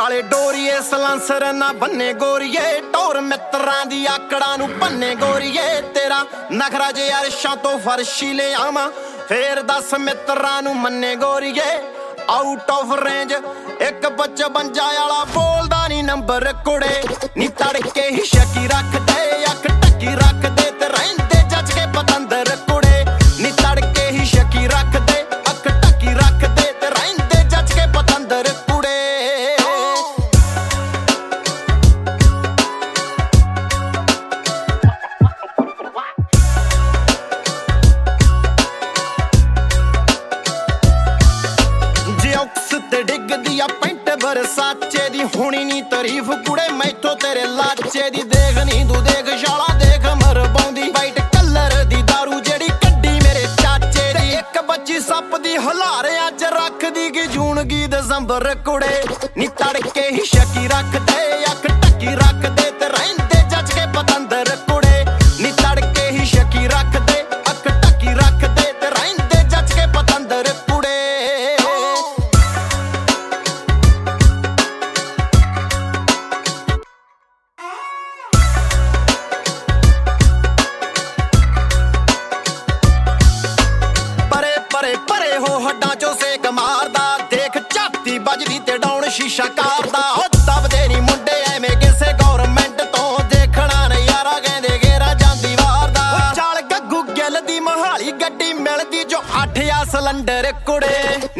ਕਾਲੇ ਡੋਰੀਏ ਸਲਾਂਸਰ ਨਾ ਬੰਨੇ ਗੋਰੀਏ ਟੋਰ ਮਿੱਤਰਾਂ ਦੀ ਆਕੜਾਂ ਨੂੰ ਬੰਨੇ ਗੋਰੀਏ ਤੇਰਾ ਨਖਰਾ ਜੇ ਅਰਸ਼ਾਂ ਤੋਂ ਫਰਸ਼ੀ ਲੈ ਆਵਾਂ ਫੇਰ ਦੱਸ ਮਿੱਤਰਾਂ ਨੂੰ ਮੰਨੇ ਗੋਰੀਏ ਆਊਟ ਆਫ ਰੇਂਜ 155 ਵਾਲਾ ਬੋਲਦਾ ਨੀ ਨੰਬਰ ਕੁੜੇ ਨੀ ਤੜਕੇ ਹੀ ਸ਼ੱਕੀ ਰੱਖਦੇ ਅੱਖ ਟੱਕੀ ਰੱਖਦੇ ਤੇ ਰਹਿੰਦੇ ਜੱਜ ਕੇ ਪਤੰਦਰ ਕੁੜੇ ਨੀ ਤੜਕੇ ਹੀ ਸ਼ੱਕੀ ਰੱਖਦੇ ਅੱਖ ਟੱਕੀ ਰੱਖਦੇ ਤੇ ਰਹਿੰਦੇ ਜੱਜ ਕੇ ਪਤੰਦਰ ਕੁੜੇ ਤੇ ਡਿੱਗਦੀ ਆ ਪੈਂਟ ਬਰਸਾਚੇ ਦੀ ਹੁਣੀ ਨੀ ਤਾਰੀਫ ਕੁੜੇ ਮੈਥੋਂ ਤੇਰੇ ਲਾਚੇ ਦੀ ਦੇਖ ਨੀ ਤੂੰ ਦੇਖ ਸ਼ਾਲਾ ਦੇਖ ਮਰਵਾਉਂਦੀ ਵਾਈਟ ਕਲਰ ਦੀ ਦਾਰੂ ਜਿਹੜੀ ਕੱਢੀ ਮੇਰੇ ਚਾਚੇ ਦੀ ਇੱਕ ਬੱਚੀ ਸੱਪ ਦੀ ਹਲਾਰਿਆਂ ਚ ਰੱਖਦੀ ਕਿ ਜੂਨਗੀ ਦਸੰਬਰ ਕੁੜੇ ਨੀ ਤੜਕੇ ਹੀ ਸ਼ੱਕੀ ਰੱਖਦੇ ਅੱਖ ਟੱਕੀ ਰੱਖਦੇ ਤੇ ਰਹਿੰਦੇ ਜੱਜ ਕੇ ਪਤੰਦਰ ਕੁੜੇ ਨੀ ਤੜਕੇ ਹੀ ਸ਼ੱਕੀ ਰੱਖਦੇ ਅੱਖ ਟੱਕੀ ਰੱਖਦੇ ਤੇ ਰਹਿੰਦੇ ਜੱਜ ਕੇ ਪਤੰਦਰ ਕੁੜੇ ਪਰੇ ਹੋ ਹੱਡਾਂ ਚੋਂ ਸੇਕ ਮਾਰਦਾ ਦੇਖ ਝਾਤੀ ਵੱਜਦੀ ਤੇ ਡਾਉਣ ਸ਼ੀਸ਼ਾ ਕਰਦਾ ਉਹ ਦਬਦੇ ਨੀ ਮੁੰਡੇ ਐਵੇਂ ਕਿਸੇ ਗੌਰਮੈਂਟ ਤੋਂ ਦੇਖਣਾ ਨਜ਼ਾਰਾ ਕਹਿੰਦੇ ਗੇਰਾ ਜਾਂਦੀ ਵਾਰਦਾ ਚੱਲ ਗੱਗੂ ਗਿੱਲ ਦੀ ਮੋਹਾਲੀ ਗੱਡੀ ਮਿਲਦੀ ਜੋ 8 ਆ ਸਿਲੰਡਰ ਕੁੜੇ